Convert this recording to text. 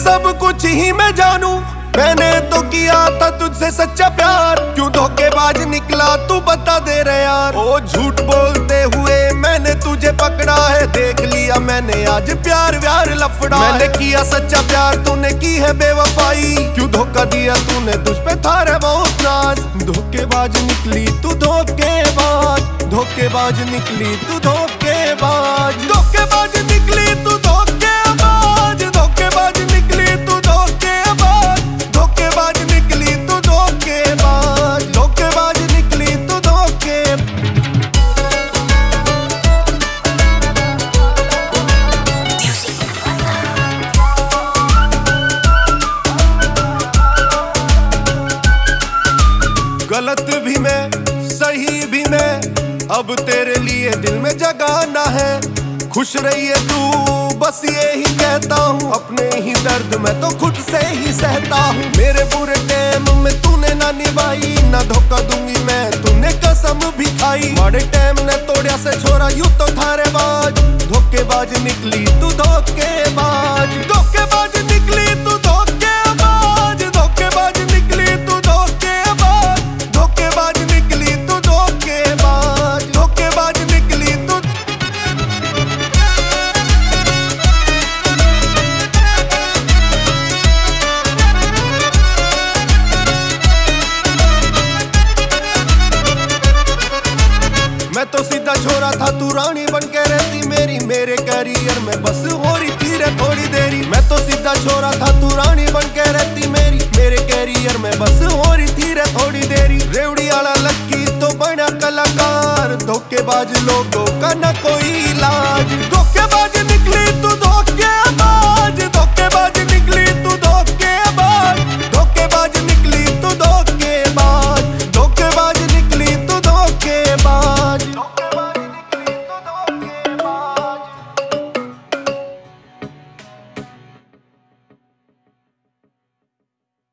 सब कुछ ही मैं जानू, मैंने तो किया था तुझसे सच्चा प्यार, क्यों धोखेबाज निकला तू बता दे रे यार। ओ झूठ बोलते हुए मैंने तुझे पकड़ा है, देख लिया मैंने आज प्यार व्यार लफड़ा। मैंने किया सच्चा प्यार, तूने की है बेवफाई, क्यों धोखा दिया तूने, तुझ पे था रे बहुत नाज। धोखेबाज निकली तू धोखेबाज, धोखेबाज निकली तू धोखेबाज, धोखेबाज निकली तू धोखेबाज, धोखेबाज निकली तू धोखेबाज, धोखेबाज निकली तू धोखेबाज, धोखेबाज निकली तू धोखे। गलत भी मैं सही भी मैं, अब तेरे लिए दिल में जगाना है। खुश रहिए तू बस यही कहता हूँ, अपने ही दर्द मैं तो खुद से ही सहता हूँ। मेरे बुरे टाइम में तूने ना निभाई, ना धोखा दूंगी मैं, तूने कसम भी खाई। बड़े टाइम ने तोड़िया से छोरा यूं तो थारे बाज, धोखेबाज निकली तू धोखेबाज, धोखेबाज निकली तू धोखेबाज, धोखेबाज निकली तू धोखेबाज, धोखेबाज निकली तू धोखेबाज, धोखेबाज निकली तू। मैं तो सीधा छोरा था, तू रानी बन के रहती मेरी, मेरे कैरियर में बस हो रही थी रे थोड़ी देरी। मैं तो सीधा छोरा था, तू रानी बन के रहती मेरी, मेरे कैरियर में बस हो रही थी रे थोड़ी देरी। रेवड़ी वाला लक्की तो बड़ा कलाकार, धोखेबाज लोगों का न कोई इलाज।